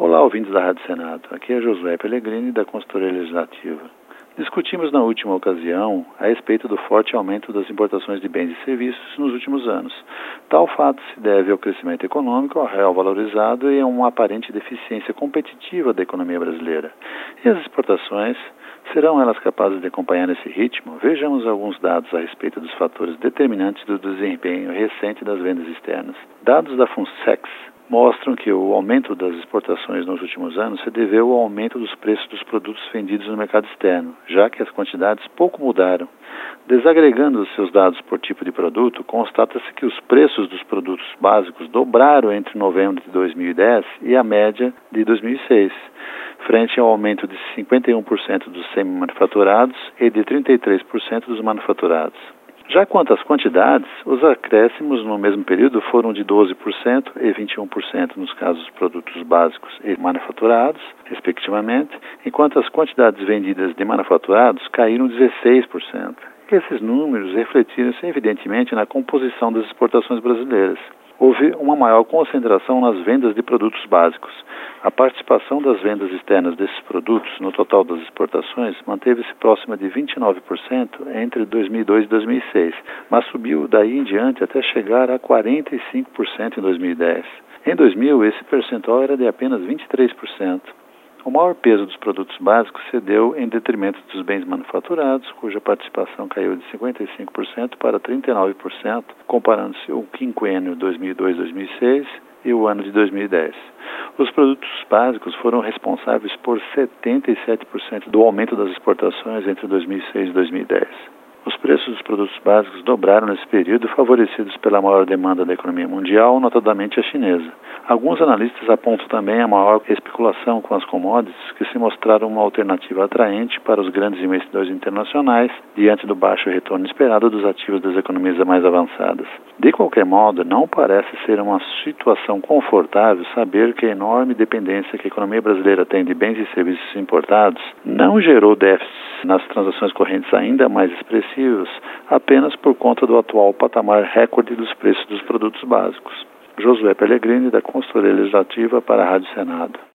Olá, ouvintes da Rádio Senado. Aqui é Josué Pellegrini, da Consultoria Legislativa. Discutimos na última ocasião a respeito do forte aumento das importações de bens e serviços nos últimos anos. Tal fato se deve ao crescimento econômico, ao real valorizado e a uma aparente deficiência competitiva da economia brasileira. E as exportações, serão elas capazes de acompanhar esse ritmo? Vejamos alguns dados a respeito dos fatores determinantes do desempenho recente das vendas externas. Dados da FUNSEX mostram que o aumento das exportações nos últimos anos se deveu ao aumento dos preços dos produtos vendidos no mercado externo, já que as quantidades pouco mudaram. Desagregando os seus dados por tipo de produto, constata-se que os preços dos produtos básicos dobraram entre novembro de 2010 e a média de 2006, frente ao aumento de 51% dos semi-manufaturados e de 33% dos manufaturados. Já quanto às quantidades, os acréscimos no mesmo período foram de 12% e 21% nos casos dos produtos básicos e manufaturados, respectivamente, enquanto as quantidades vendidas de manufaturados caíram 16%. Esses números refletiram-se evidentemente na composição das exportações brasileiras. Houve uma maior concentração nas vendas de produtos básicos. A participação das vendas externas desses produtos no total das exportações manteve-se próxima de 29% entre 2002 e 2006, mas subiu daí em diante até chegar a 45% em 2010. Em 2000, esse percentual era de apenas 23%. O maior peso dos produtos básicos se deu em detrimento dos bens manufaturados, cuja participação caiu de 55% para 39%, comparando-se o quinquênio 2002-2006 e o ano de 2010. Os produtos básicos foram responsáveis por 77% do aumento das exportações entre 2006 e 2010. Os preços dos produtos básicos dobraram nesse período, favorecidos pela maior demanda da economia mundial, notadamente a chinesa. Alguns analistas apontam também a maior especulação com as commodities, que se mostraram uma alternativa atraente para os grandes investidores internacionais, diante do baixo retorno esperado dos ativos das economias mais avançadas. De qualquer modo, não parece ser uma situação confortável saber que a enorme dependência que a economia brasileira tem de bens e serviços importados não gerou déficits nas transações correntes ainda mais expressivos, apenas por conta do atual patamar recorde dos preços dos produtos básicos. Josué Pellegrini, da Consultoria Legislativa para a Rádio Senado.